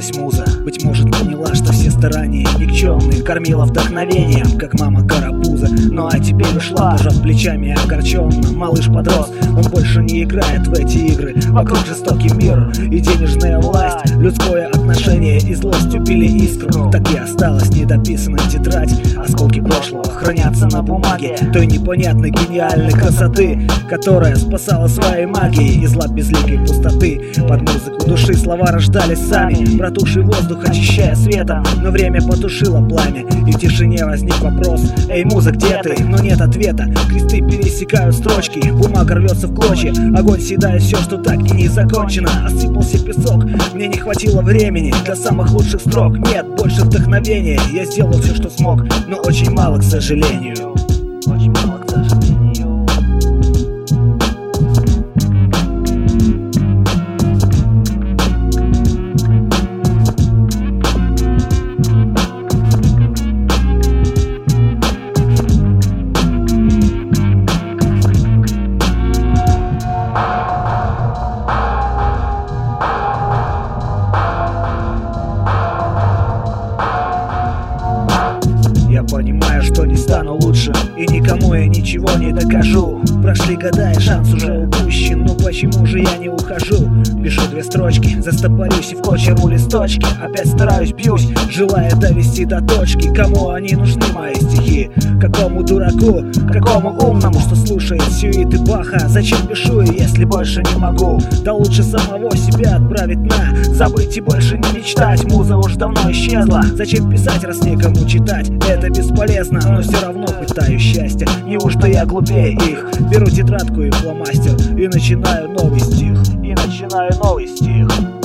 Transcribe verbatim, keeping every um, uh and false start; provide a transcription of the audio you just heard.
вернулась муза. Быть может, поняла, что все старания никчемные, кормила вдохновением, как мама карапуза. Ну а теперь ушла, пожав плечами огорченно. Малыш подрос, он больше не играет в эти игры. Вокруг жестокий мир и денежная власть, людское отношение и злость убили искру. Так и осталась недописанная тетрадь. Осколки прошлого хранятся на бумаге той непонятной гениальной красоты, которая спасала своей магией из лап безликой пустоты. Под музыку души слова рождались сами, протухший воздух очищая светом. Но время потушило пламя, и в тишине возник вопрос: эй, муза, где ты? Но нет ответа, кресты пересекают строчки, бумага рвется в клочья, огонь съедает все, что так и не закончено. Осыпался песок, мне не хватило времени для самых лучших строк. Нет больше вдохновения, я сделал все, что смог, но очень мало, к сожалению. Очень мало, к сожалению. Я понимаю, что не стану лучше, и никому я ничего не докажу. Прошли года, и шанс уже упущен, но почему же я не ухожу? Пишу две строчки, застопорюсь и в клочья рву листочки. Опять стараюсь, бьюсь, желая довести до точки. Кому они нужны, мои стихи? Какому дураку? Какому умному, что слушает сюиты Баха? Зачем пишу, если больше не могу? Да лучше самого себя отправить на забыть и больше не мечтать. Муза уж давно исчезла, зачем писать, раз некому читать? Это бесполезно, но все равно пытаюсь счастья. Неужто я глупее их? Беру тетрадку и фломастер и начинаю новый стих. И начинаю новый стих.